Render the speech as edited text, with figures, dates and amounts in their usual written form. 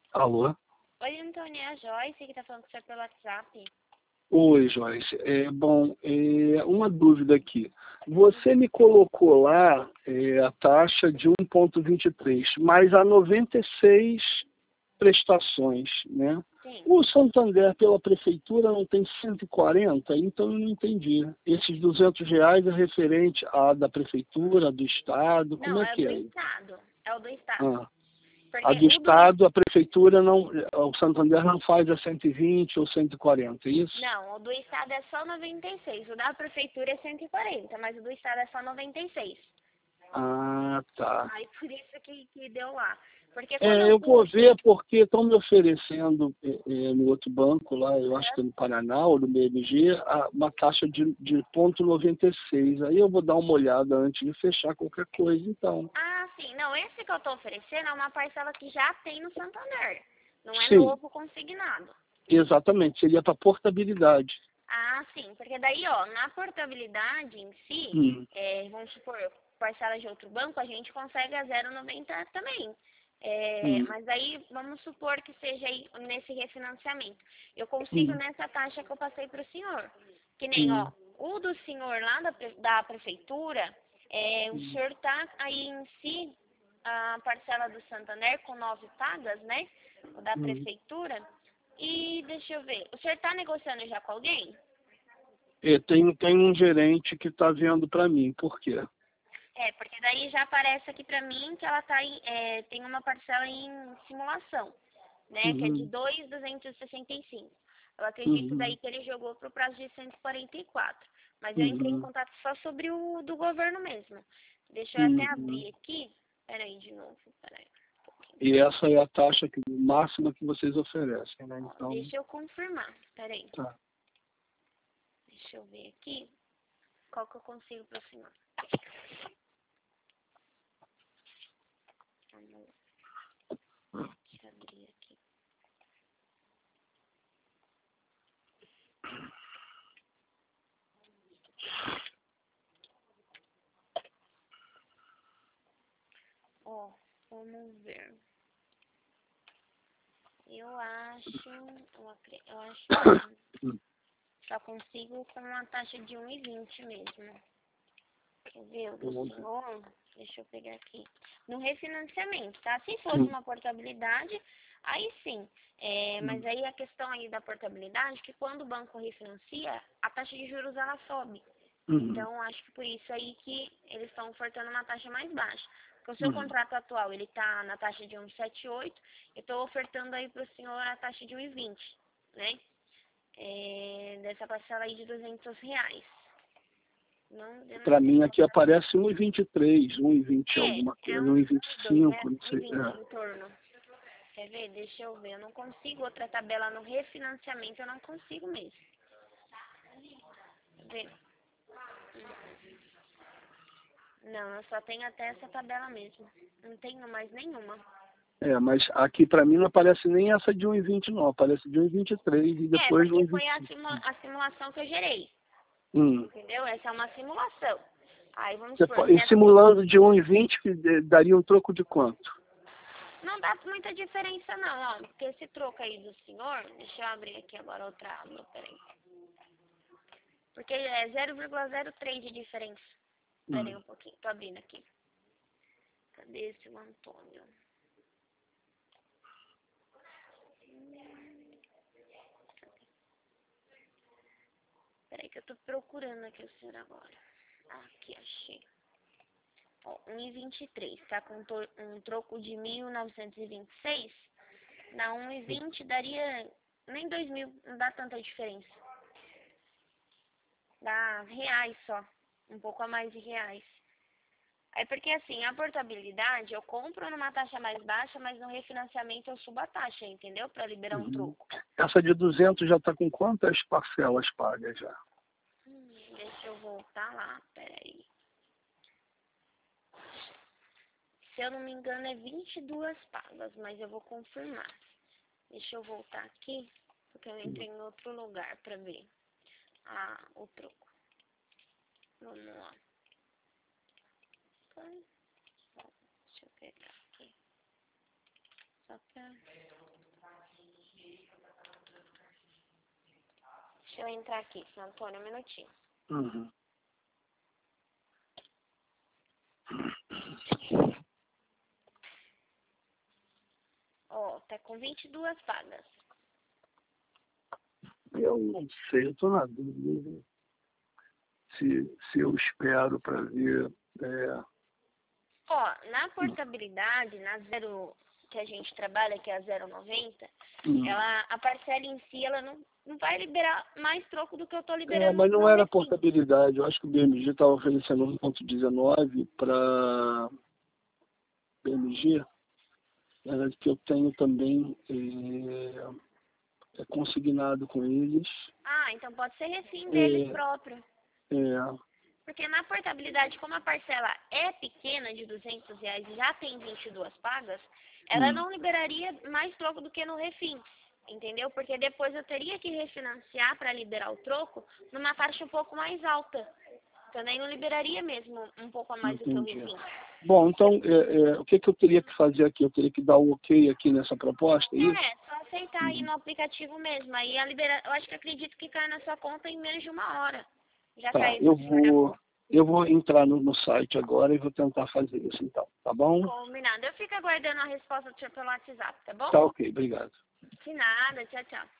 Alô? Oi, Antônia, é a Joyce que tá falando com o senhor pelo WhatsApp. Oi, Joyce. Uma dúvida aqui. Você me colocou lá a taxa de 1,23, mas há 96 prestações, né? Sim. O Santander pela prefeitura não tem 140, então eu não entendi. Esses R$ 200 é referente à da prefeitura, do estado, como Não, é é o que do é? Estado. É o do Estado. Ah. A Porque do o do... Estado, a prefeitura não, o Santander não faz a 120 ou 140, é isso? Não, o do Estado é só 96. O da prefeitura é 140, mas o do Estado é só 96. Ah, tá. Aí por isso que deu lá. Porque quando eu Eu vou puxo... ver porque estão me oferecendo no outro banco lá, eu acho que é no Paraná ou no BMG, uma taxa de 0,96. Aí eu vou dar uma olhada antes de fechar qualquer coisa, então. Ah, sim. Não, esse que eu tô oferecendo é uma parcela que já tem no Santander. Não é Sim, novo consignado. exatamente. Seria para portabilidade. Ah, sim, porque daí, ó, na portabilidade em si, Hum, vamos supor, parcela de outro banco, a gente consegue a 0,90 também. hum, Mas aí, vamos supor que seja aí nesse refinanciamento. Eu consigo hum, nessa taxa que eu passei para o senhor. Que nem, ó, hum, o do senhor lá da prefeitura, o hum, senhor tá aí em si, a parcela do Santander com 9 pagas, né? O da hum. prefeitura. E deixa eu ver, o senhor está negociando já com alguém? Tem um gerente que está vendo para mim. Por quê? Porque daí já aparece aqui pra mim que ela tem uma parcela em simulação, né? Que é de Uhum, 2.265. Eu acredito daí uhum, que ele jogou pro prazo de 144. Mas eu entrei em uhum, contato só sobre o do governo mesmo. Deixa eu até uhum. abrir aqui. Peraí, de novo. Peraí. Um pouquinho. E essa é a taxa máxima que vocês oferecem, né? Ó, Então, deixa eu confirmar. Peraí. tá. Deixa eu ver aqui qual que eu consigo pro senhor. Deixa eu abrir aqui. Ó, vamos ver. Eu acho não. Só consigo com uma taxa de 1,20 mesmo. Quer ver o do senhor? Deixa eu pegar aqui. No refinanciamento, tá? Se fosse uma portabilidade, aí sim. Mas aí a questão aí da portabilidade, é que quando o banco refinancia, a taxa de juros ela sobe. Uhum, Então, acho que por isso aí que eles estão ofertando uma taxa mais baixa. Porque o seu uhum. contrato atual, ele está na taxa de 1,78, eu estou ofertando aí para o senhor a taxa de 1,20, né? Dessa parcela aí de R$ 200. Não, eu não Para sei mim qual aqui que é. aparece 1,23, 1,20 alguma É coisa, um dos dois, 1,25, né? não sei. 1,20 em torno. Quer ver? Deixa eu ver. Eu não consigo outra tabela no refinanciamento, eu não consigo mesmo. Quer ver? Não, eu só tenho até essa tabela mesmo. Não tenho mais nenhuma. Mas aqui para mim não aparece nem essa de 1,20 não, aparece de 1,23 e depois de Porque foi 1,25. a simulação que eu gerei. Hum. Entendeu? Essa é uma simulação. Aí vamos Você supor, pode, e simulando de 1,20 que daria um troco de quanto? não dá muita diferença não, ó. Porque esse troco aí do senhor, deixa eu abrir aqui agora outra aba, peraí. Porque é 0,03 de diferença. Peraí Hum. um pouquinho, tô abrindo aqui. Cadê esse Antônio? Peraí que eu tô procurando aqui o senhor agora. Aqui, achei. Ó, 1,23, tá com um troco de 1.926. Na 1,20 daria nem 2.000, não dá tanta diferença. Dá reais só, um pouco a mais de reais. Aí porque assim, a portabilidade eu compro numa taxa mais baixa, mas no refinanciamento eu subo a taxa, entendeu? Para liberar um Uhum. troco. Essa de 200 já está com quantas parcelas pagas já? Deixa eu voltar lá, peraí. Se eu não me engano é 22 pagas, mas eu vou confirmar. Deixa eu voltar aqui, porque eu entrei em outro lugar para ver o troco. Vamos lá. Deixa eu pegar aqui. Só pra... Deixa eu entrar aqui, seu Antônio, um minutinho. Uhum. Ó, tá com 22 pagas. Eu não sei, eu estou na dúvida se eu espero para ver. Ó, na portabilidade, na zero que a gente trabalha, que é a 0,90, a parcela em si, ela não vai liberar mais troco do que eu tô liberando. Mas não no era refim. portabilidade. Eu acho que o BMG estava oferecendo 1,19 para BMG. Era que eu tenho também consignado com eles. Ah, então pode ser refim deles próprio. Porque na portabilidade, como a parcela é pequena, de R$200 e já tem 22 pagas, ela não liberaria mais troco do que no refim, entendeu? Porque depois eu teria que refinanciar para liberar o troco numa taxa um pouco mais alta. Também não liberaria mesmo um pouco a mais do que o refim. Bom, então, o que eu teria que fazer aqui? Eu teria que dar um ok aqui nessa proposta, é isso? Só aceitar aí no aplicativo mesmo. Aí eu acho que acredito que cai na sua conta em menos de 1 hora. Já caiu. Eu vou entrar no site agora e vou tentar fazer isso então, tá bom? Combinado. Eu fico aguardando a resposta pelo WhatsApp, tá bom? Tá ok, obrigado. De nada, tchau, tchau.